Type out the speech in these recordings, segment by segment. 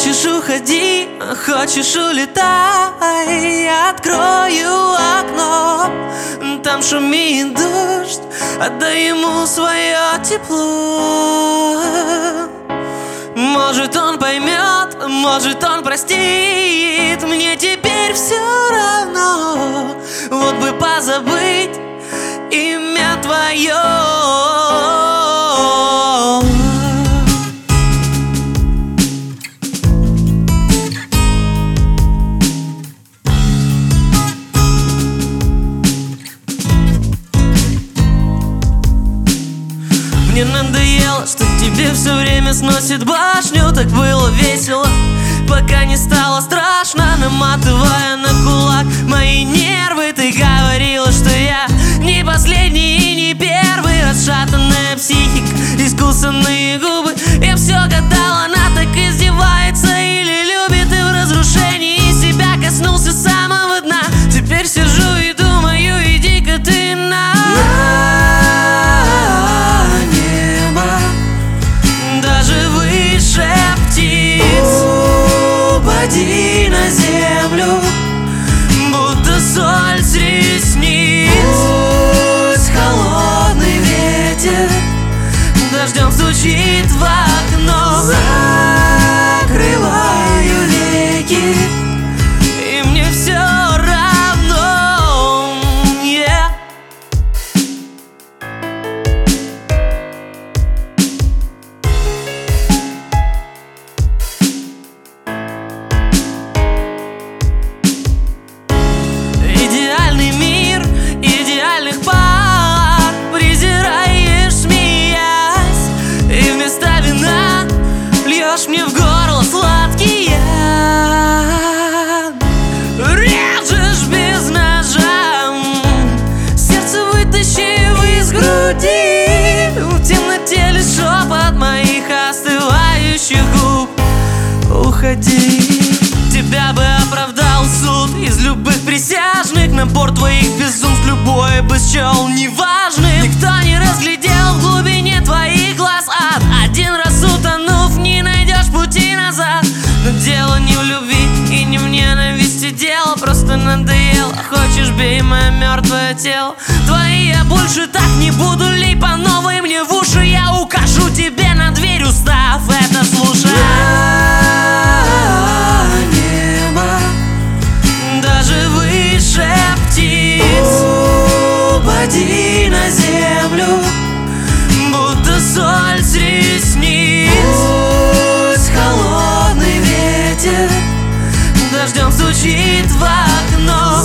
Хочешь — уходи, хочешь — улетай. Я открою окно, там шумит дождь, отдай ему свое тепло. Может, он поймет, может, он простит. Мне теперь все равно. Вот бы позабыть имя твое. Мне надоело, что тебе все время сносит башню. Так было весело, пока не стало страшно. Наматывая на кулак мои нервы, ты говорила, что я не последний и не первый. Расшатанная психика, искусанные губы. Я все гадала, она так издевается или любит, и в разрушении себя коснулся самого дна. Теперь сижу и думаю, иди-ка ты на упади на землю, будто соль с ресниц. Пусть холодный ветер дождем стучит в окно. Закрываю веки, и мне все равно, yeah. Идеальный мир, идеальных пар презираешь, смеясь, и вместо вина льешь мне в горло сладкий яд. Режешь без ножа, сердце вытащив из груди. В темноте лишь шепот моих остывающих губ. Уходи. Тебя бы оправдал суд из любых присяжных. Набор твоих безумств любой бы счел неважным. Никто не разглядел в глубине твоих глаз ад. Один раз утонув, не найдешь пути назад. Но дело не в любви и не в ненависти. Дело просто надоело. Хочешь — бей мое мертвое тело. Твои я больше так не буду. Лей по новой мне в уши. Я укажу тебе на дверь, устав это слушать. Даже выше птиц упади на землю, будто соль с ресниц. Пусть холодный ветер дождем стучит в окно.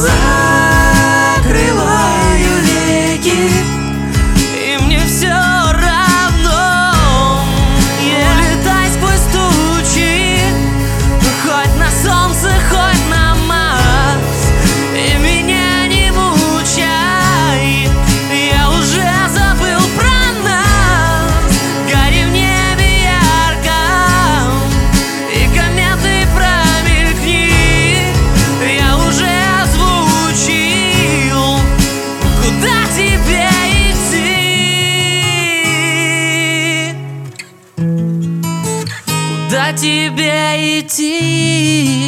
Закрываю веки, и мне все равно, yeah. Улетай сквозь тучи, хоть на солнце, хоть на Марс, и меня не мучай. Я уже забыл про нас. Гори в небе ярко, и кометы промелькни. Я уже озвучил, куда тебе идти. Куда тебе идти?